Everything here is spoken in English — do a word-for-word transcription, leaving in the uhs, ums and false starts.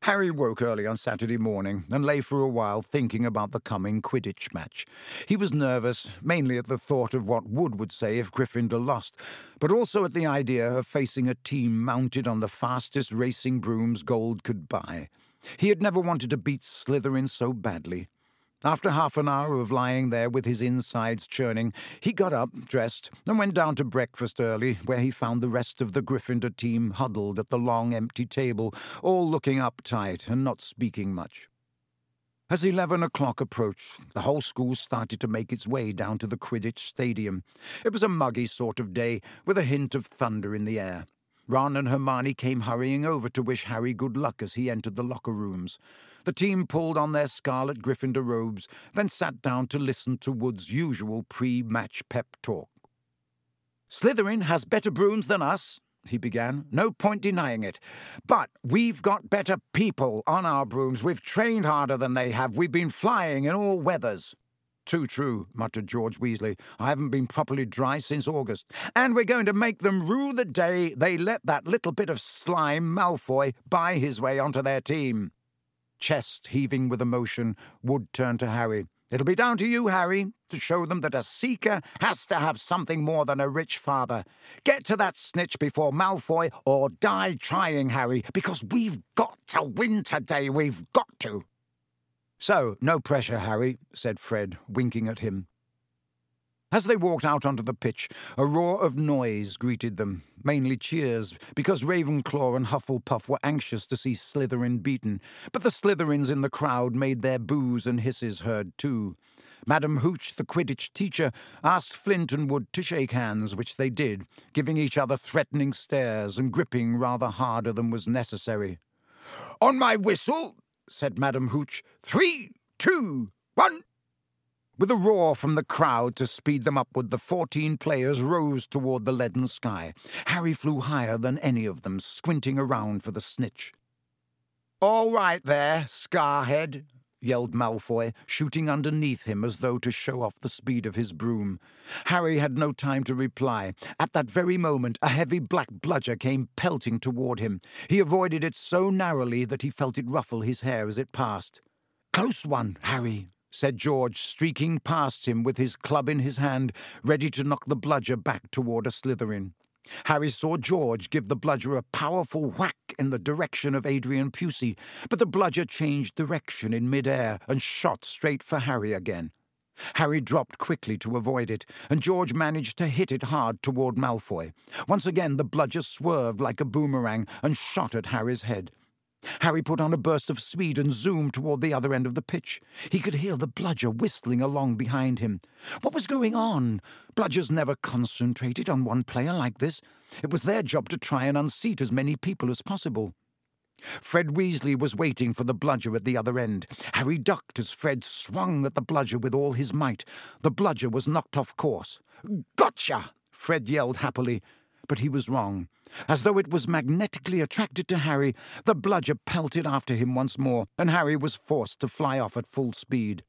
Harry woke early on Saturday morning and lay for a while thinking about the coming Quidditch match. He was nervous, mainly at the thought of what Wood would say if Gryffindor lost, but also at the idea of facing a team mounted on the fastest racing brooms gold could buy. He had never wanted to beat Slytherin so badly. After half an hour of lying there with his insides churning, he got up, dressed, and went down to breakfast early, where he found the rest of the Gryffindor team huddled at the long empty table, all looking uptight and not speaking much. As eleven o'clock approached, the whole school started to make its way down to the Quidditch stadium. It was a muggy sort of day, with a hint of thunder in the air. Ron and Hermione came hurrying over to wish Harry good luck as he entered the locker rooms. The team pulled on their scarlet Gryffindor robes, then sat down to listen to Wood's usual pre-match pep talk. "Slytherin has better brooms than us," he began. "No point denying it. But we've got better people on our brooms. We've trained harder than they have. We've been flying in all weathers." "Too true," muttered George Weasley. "I haven't been properly dry since August. And we're going to make them rue the day they let that little bit of slime, Malfoy, buy his way onto their team." Chest heaving with emotion, Wood turned to Harry. "It'll be down to you, Harry, to show them that a seeker has to have something more than a rich father. Get to that snitch before Malfoy, or die trying, Harry, because we've got to win today. We've got to." "So, no pressure, Harry," said Fred, winking at him. As they walked out onto the pitch, a roar of noise greeted them, mainly cheers, because Ravenclaw and Hufflepuff were anxious to see Slytherin beaten, but the Slytherins in the crowd made their boos and hisses heard too. Madam Hooch, the Quidditch teacher, asked Flint and Wood to shake hands, which they did, giving each other threatening stares and gripping rather harder than was necessary. "On my whistle," said Madam Hooch. "Three, two, one." With a roar from the crowd to speed them upward, the fourteen players rose toward the leaden sky. Harry flew higher than any of them, squinting around for the snitch. "All right there, Scarhead," yelled Malfoy, shooting underneath him as though to show off the speed of his broom. Harry had no time to reply. At that very moment, a heavy black bludger came pelting toward him. He avoided it so narrowly that he felt it ruffle his hair as it passed. "Close one, Harry," said George, streaking past him with his club in his hand, ready to knock the bludger back toward a Slytherin. Harry saw George give the bludger a powerful whack in the direction of Adrian Pusey, but the bludger changed direction in mid-air and shot straight for Harry again. Harry dropped quickly to avoid it, and George managed to hit it hard toward Malfoy. Once again the bludger swerved like a boomerang and shot at Harry's head. Harry put on a burst of speed and zoomed toward the other end of the pitch. He could hear the bludger whistling along behind him. What was going on? Bludgers never concentrated on one player like this. It was their job to try and unseat as many people as possible. Fred Weasley was waiting for the bludger at the other end. Harry ducked as Fred swung at the bludger with all his might. The bludger was knocked off course. "Gotcha!" Fred yelled happily. But he was wrong. As though it was magnetically attracted to Harry, the bludger pelted after him once more, and Harry was forced to fly off at full speed.